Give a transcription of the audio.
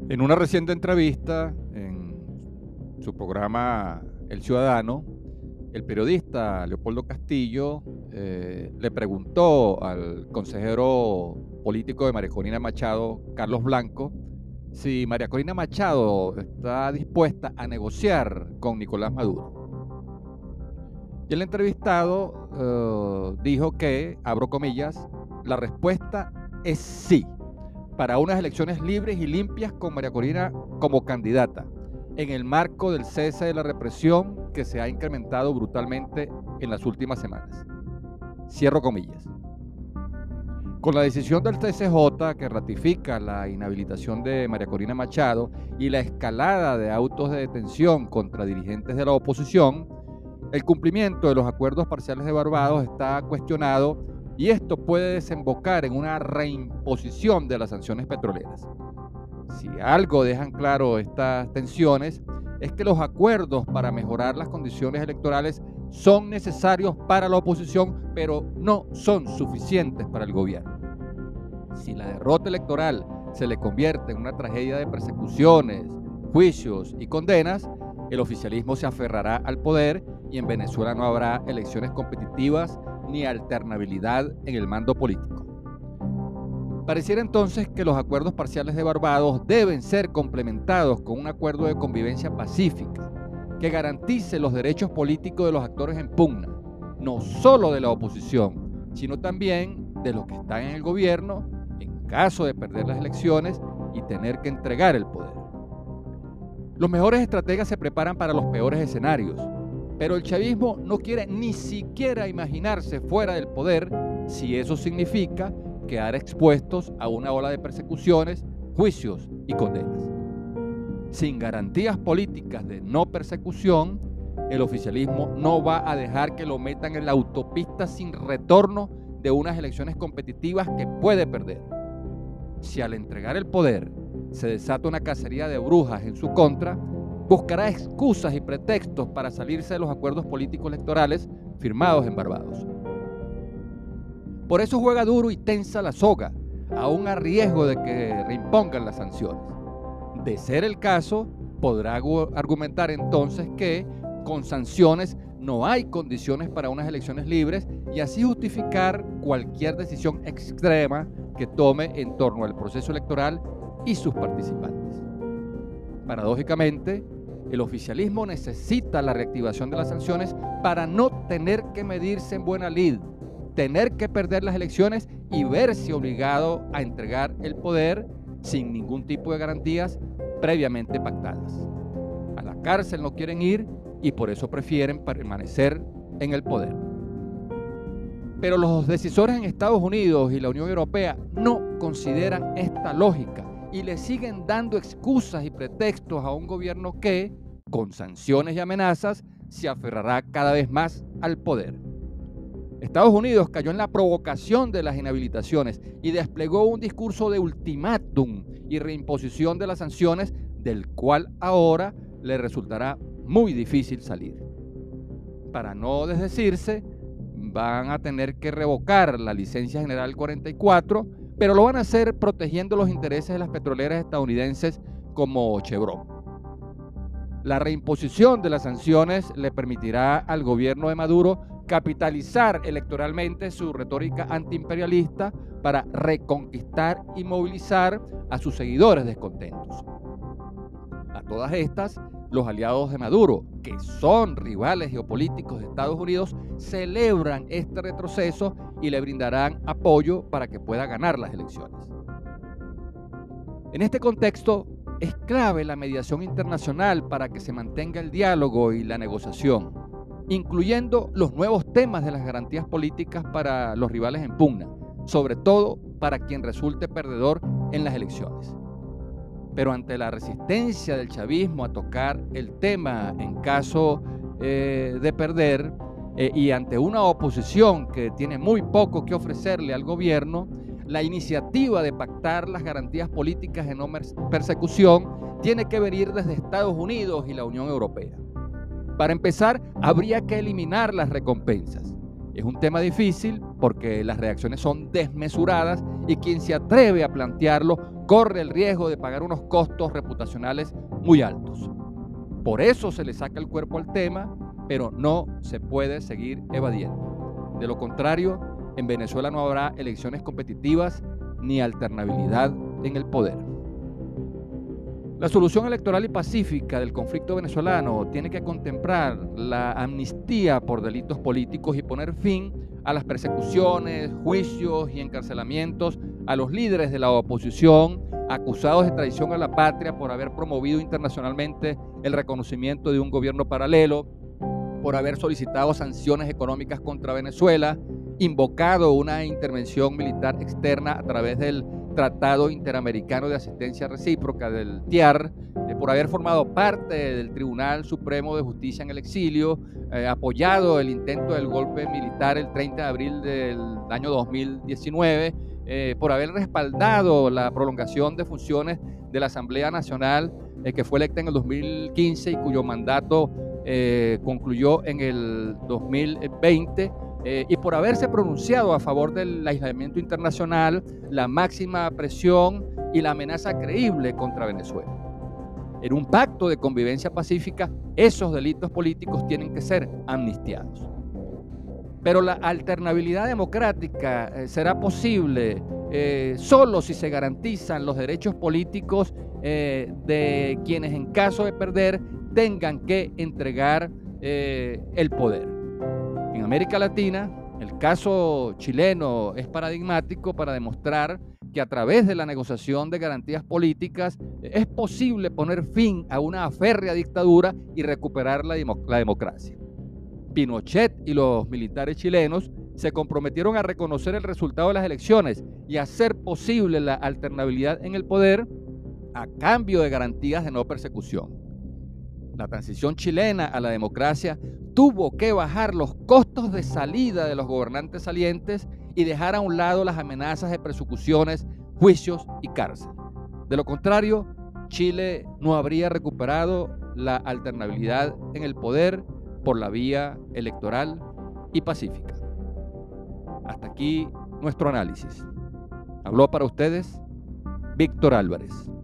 En una reciente entrevista en su programa El Ciudadano, el periodista Leopoldo Castillo le preguntó al consejero político de María Corina Machado, Carlos Blanco, si María Corina Machado está dispuesta a negociar con Nicolás Maduro. Y el entrevistado dijo que, abro comillas, la respuesta es sí, para unas elecciones libres y limpias con María Corina como candidata, en el marco del cese de la represión que se ha incrementado brutalmente en las últimas semanas. Cierro comillas. Con la decisión del TCJ que ratifica la inhabilitación de María Corina Machado y la escalada de autos de detención contra dirigentes de la oposición, el cumplimiento de los acuerdos parciales de Barbados está cuestionado y esto puede desembocar en una reimposición de las sanciones petroleras. Si algo dejan claro estas tensiones es que los acuerdos para mejorar las condiciones electorales son necesarios para la oposición, pero no son suficientes para el gobierno. Si la derrota electoral se le convierte en una tragedia de persecuciones, juicios y condenas, el oficialismo se aferrará al poder y en Venezuela no habrá elecciones competitivas ni alternabilidad en el mando político. Pareciera entonces que los acuerdos parciales de Barbados deben ser complementados con un acuerdo de convivencia pacífica que garantice los derechos políticos de los actores en pugna, no solo de la oposición, sino también de los que están en el gobierno en caso de perder las elecciones y tener que entregar el poder. Los mejores estrategas se preparan para los peores escenarios, pero el chavismo no quiere ni siquiera imaginarse fuera del poder si eso significa quedar expuestos a una ola de persecuciones, juicios y condenas. Sin garantías políticas de no persecución, el oficialismo no va a dejar que lo metan en la autopista sin retorno de unas elecciones competitivas que puede perder. Si al entregar el poder se desata una cacería de brujas en su contra, buscará excusas y pretextos para salirse de los acuerdos políticos electorales firmados en Barbados. Por eso juega duro y tensa la soga, aún a riesgo de que reimpongan las sanciones. De ser el caso, podrá argumentar entonces que con sanciones no hay condiciones para unas elecciones libres y así justificar cualquier decisión extrema que tome en torno al proceso electoral y sus participantes. Paradójicamente, el oficialismo necesita la reactivación de las sanciones para no tener que medirse en buena lid, tener que perder las elecciones y verse obligado a entregar el poder sin ningún tipo de garantías previamente pactadas. A la cárcel no quieren ir y por eso prefieren permanecer en el poder. Pero los decisores en Estados Unidos y la Unión Europea no consideran esta lógica y le siguen dando excusas y pretextos a un gobierno que, con sanciones y amenazas, se aferrará cada vez más al poder. Estados Unidos cayó en la provocación de las inhabilitaciones y desplegó un discurso de ultimátum y reimposición de las sanciones, del cual ahora le resultará muy difícil salir. Para no desdecirse, van a tener que revocar la licencia general 44, pero lo van a hacer protegiendo los intereses de las petroleras estadounidenses como Chevron. La reimposición de las sanciones le permitirá al gobierno de Maduro capitalizar electoralmente su retórica antiimperialista para reconquistar y movilizar a sus seguidores descontentos. A todas estas, los aliados de Maduro, que son rivales geopolíticos de Estados Unidos, celebran este retroceso y le brindarán apoyo para que pueda ganar las elecciones. En este contexto, es clave la mediación internacional para que se mantenga el diálogo y la negociación, incluyendo los nuevos temas de las garantías políticas para los rivales en pugna, sobre todo para quien resulte perdedor en las elecciones. Pero ante la resistencia del chavismo a tocar el tema en caso de perder y ante una oposición que tiene muy poco que ofrecerle al gobierno, la iniciativa de pactar las garantías políticas de no persecución tiene que venir desde Estados Unidos y la Unión Europea. Para empezar, habría que eliminar las recompensas. Es un tema difícil porque las reacciones son desmesuradas y quien se atreve a plantearlo corre el riesgo de pagar unos costos reputacionales muy altos. Por eso se le saca el cuerpo al tema, pero no se puede seguir evadiendo. De lo contrario, en Venezuela no habrá elecciones competitivas ni alternabilidad en el poder. La solución electoral y pacífica del conflicto venezolano tiene que contemplar la amnistía por delitos políticos y poner fin a las persecuciones, juicios y encarcelamientos a los líderes de la oposición acusados de traición a la patria por haber promovido internacionalmente el reconocimiento de un gobierno paralelo, por haber solicitado sanciones económicas contra Venezuela, invocado una intervención militar externa a través del Tratado Interamericano de Asistencia Recíproca, del TIAR, por haber formado parte del Tribunal Supremo de Justicia en el exilio, apoyado el intento del golpe militar el 30 de abril del año 2019, por haber respaldado la prolongación de funciones de la Asamblea Nacional, que fue electa en el 2015 y cuyo mandato concluyó en el 2020, y por haberse pronunciado a favor del aislamiento internacional, la máxima presión y la amenaza creíble contra Venezuela. En un pacto de convivencia pacífica, esos delitos políticos tienen que ser amnistiados. Pero la alternabilidad democrática será posible solo si se garantizan los derechos políticos de quienes en caso de perder tengan que entregar el poder. En América Latina, el caso chileno es paradigmático para demostrar que a través de la negociación de garantías políticas es posible poner fin a una férrea dictadura y recuperar la democracia. Pinochet y los militares chilenos se comprometieron a reconocer el resultado de las elecciones y a hacer posible la alternabilidad en el poder a cambio de garantías de no persecución. La transición chilena a la democracia tuvo que bajar los costos de salida de los gobernantes salientes y dejar a un lado las amenazas de persecuciones, juicios y cárcel. De lo contrario, Chile no habría recuperado la alternabilidad en el poder por la vía electoral y pacífica. Hasta aquí nuestro análisis. Habló para ustedes Víctor Álvarez.